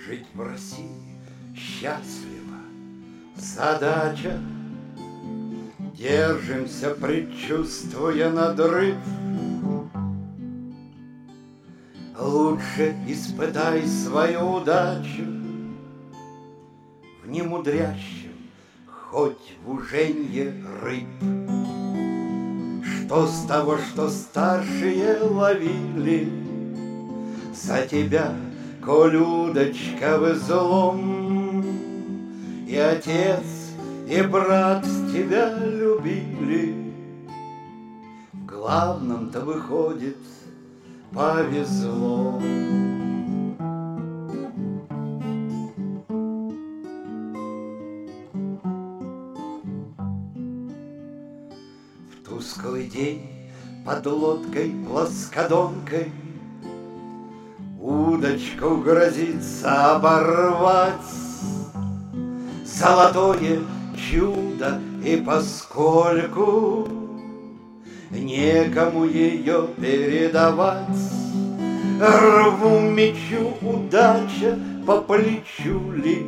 Жить в России счастливо задача. Держимся, предчувствуя надрыв. Лучше испытай свою удачу в немудрящем, хоть в уженье рыб. Что с того, что старшие ловили за тебя, коль удочка в излом, и отец, и брат тебя любили. В главном-то, выходит, повезло. В тусклый день под лодкой плоскодонкой удочку грозится оборвать. Золотое чудо, и поскольку некому ее передавать, рву мечу удача по плечу ли,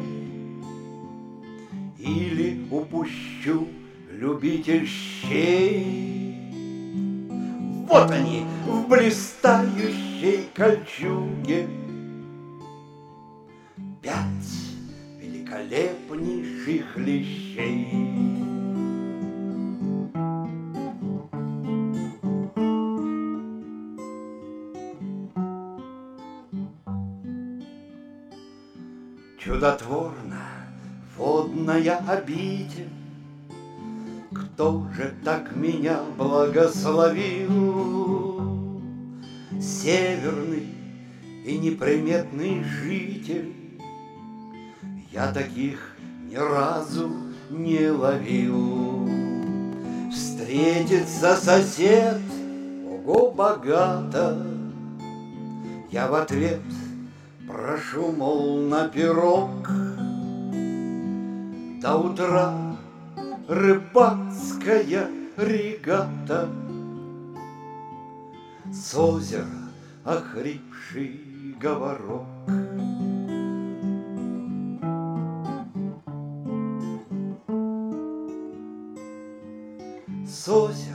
или упущу любитель щей. Вот они в блистающей кольчуге, 5 великолепнейших лещей. Чудотворна водная обитель, кто же так меня благословил? Северный и неприметный житель, я таких ни разу не ловил. Встретится сосед, ого, богато, я в ответ прошу, мол, на пирог. До утра рыбацкая регата, с озера охрипший говорок. С озера